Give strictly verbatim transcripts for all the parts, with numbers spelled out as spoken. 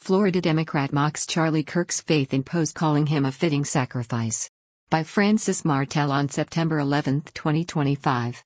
Florida Democrat mocks Charlie Kirk's faith in post calling him a fitting sacrifice. By Francis Martel on September eleventh, twenty twenty-five.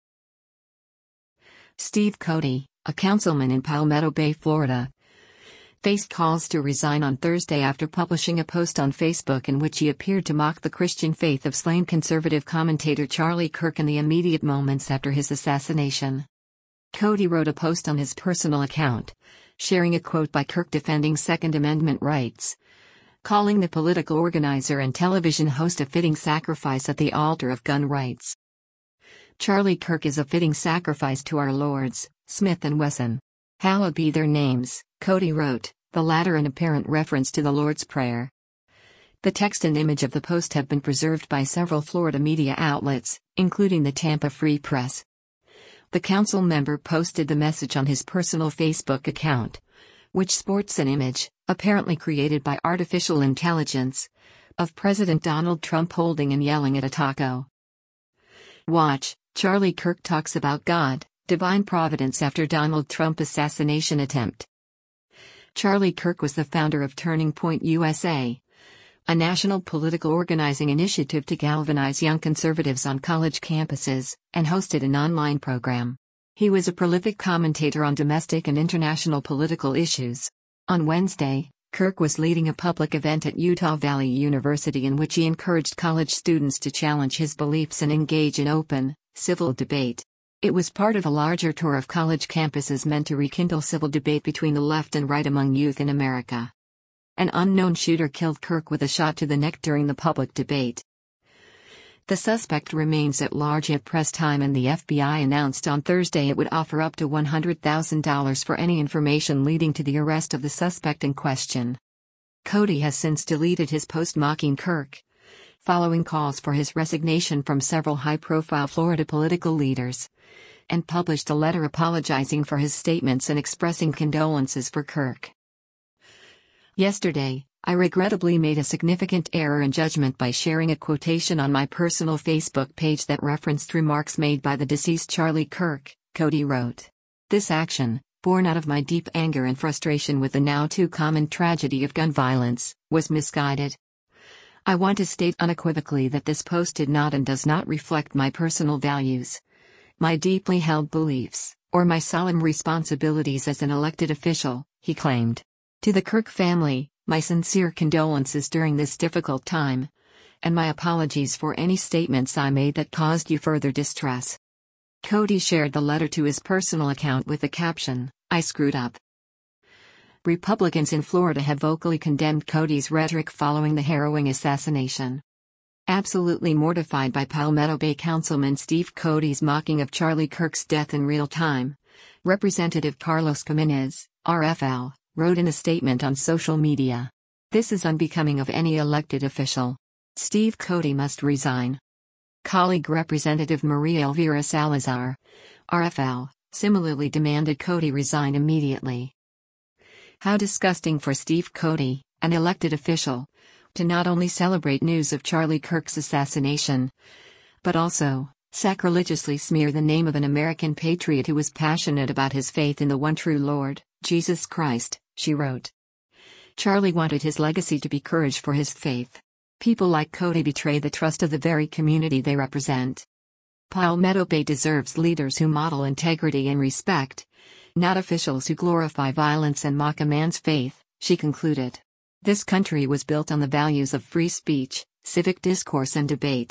Steve Cody, a councilman in Palmetto Bay, Florida, faced calls to resign on Thursday after publishing a post on Facebook in which he appeared to mock the Christian faith of slain conservative commentator Charlie Kirk in the immediate moments after his assassination. Cody wrote a post on his personal account, sharing a quote by Kirk defending Second Amendment rights, calling the political organizer and television host a fitting sacrifice at the altar of gun rights. Charlie Kirk is a fitting sacrifice to our lords, Smith and Wesson. Hallowed be their names, Cody wrote, the latter an apparent reference to the Lord's Prayer. The text and image of the post have been preserved by several Florida media outlets, including the Tampa Free Press. The council member posted the message on his personal Facebook account, which sports an image, apparently created by artificial intelligence, of President Donald Trump holding and yelling at a taco. Watch, Charlie Kirk talks about God, divine providence after Donald Trump assassination attempt. Charlie Kirk was the founder of Turning Point U S A, a national political organizing initiative to galvanize young conservatives on college campuses, and hosted an online program. He was a prolific commentator on domestic and international political issues. On Wednesday, Kirk was leading a public event at Utah Valley University in which he encouraged college students to challenge his beliefs and engage in open, civil debate. It was part of a larger tour of college campuses meant to rekindle civil debate between the left and right among youth in America. An unknown shooter killed Kirk with a shot to the neck during the public debate. The suspect remains at large at press time, and the F B I announced on Thursday it would offer up to one hundred thousand dollars for any information leading to the arrest of the suspect in question. Cody has since deleted his post mocking Kirk, following calls for his resignation from several high-profile Florida political leaders, and published a letter apologizing for his statements and expressing condolences for Kirk. Yesterday, I regrettably made a significant error in judgment by sharing a quotation on my personal Facebook page that referenced remarks made by the deceased Charlie Kirk, Cody wrote. This action, born out of my deep anger and frustration with the now too common tragedy of gun violence, was misguided. I want to state unequivocally that this post did not and does not reflect my personal values, my deeply held beliefs, or my solemn responsibilities as an elected official, he claimed. To the Kirk family, my sincere condolences during this difficult time, and my apologies for any statements I made that caused you further distress. Cody shared the letter to his personal account with the caption, I screwed up. Republicans in Florida have vocally condemned Cody's rhetoric following the harrowing assassination. Absolutely mortified by Palmetto Bay Councilman Steve Cody's mocking of Charlie Kirk's death in real time, Representative Carlos Gimenez, R F L, wrote in a statement on social media. This is unbecoming of any elected official. Steve Cody must resign. Colleague Representative Maria Elvira Salazar, R F L, similarly demanded Cody resign immediately. How disgusting for Steve Cody, an elected official, to not only celebrate news of Charlie Kirk's assassination, but also sacrilegiously smear the name of an American patriot who was passionate about his faith in the one true Lord, Jesus Christ, she wrote. Charlie wanted his legacy to be courage for his faith. People like Cody betray the trust of the very community they represent. Palmetto Bay deserves leaders who model integrity and respect, not officials who glorify violence and mock a man's faith, she concluded. This country was built on the values of free speech, civic discourse and debate.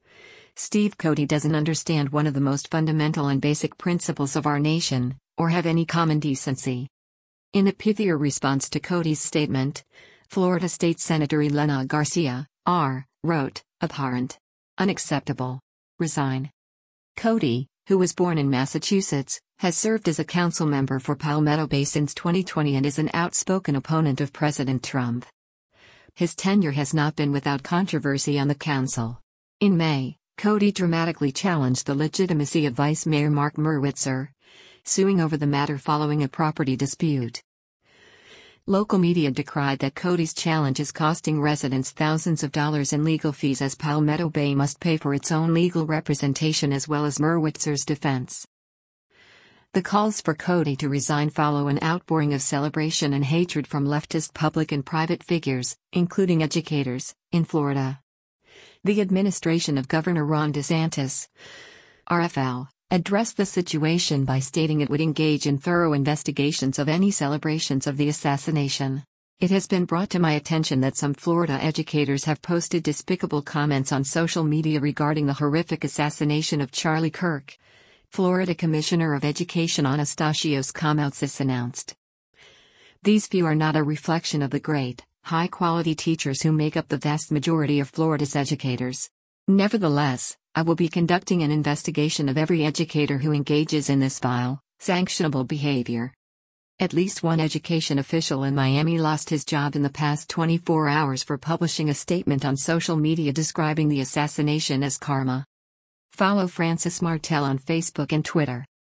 Steve Cody doesn't understand one of the most fundamental and basic principles of our nation, or have any common decency. In a pithier response to Cody's statement, Florida State Senator Elena Garcia, R., wrote, abhorrent. Unacceptable. Resign. Cody, who was born in Massachusetts, has served as a council member for Palmetto Bay since twenty twenty and is an outspoken opponent of President Trump. His tenure has not been without controversy on the council. In May, Cody dramatically challenged the legitimacy of Vice Mayor Mark Merwitzer, suing over the matter following a property dispute. Local media decried that Cody's challenge is costing residents thousands of dollars in legal fees as Palmetto Bay must pay for its own legal representation as well as Merwitzer's defense. The calls for Cody to resign follow an outpouring of celebration and hatred from leftist public and private figures, including educators, in Florida. The administration of Governor Ron DeSantis, R F L, addressed the situation by stating it would engage in thorough investigations of any celebrations of the assassination. It has been brought to my attention that some Florida educators have posted despicable comments on social media regarding the horrific assassination of Charlie Kirk. Florida Commissioner of Education Anastasios Komoutsas announced. These few are not a reflection of the great, high-quality teachers who make up the vast majority of Florida's educators. Nevertheless, I will be conducting an investigation of every educator who engages in this vile, sanctionable behavior. At least one education official in Miami lost his job in the past twenty-four hours for publishing a statement on social media describing the assassination as karma. Follow Francis Martel on Facebook and Twitter.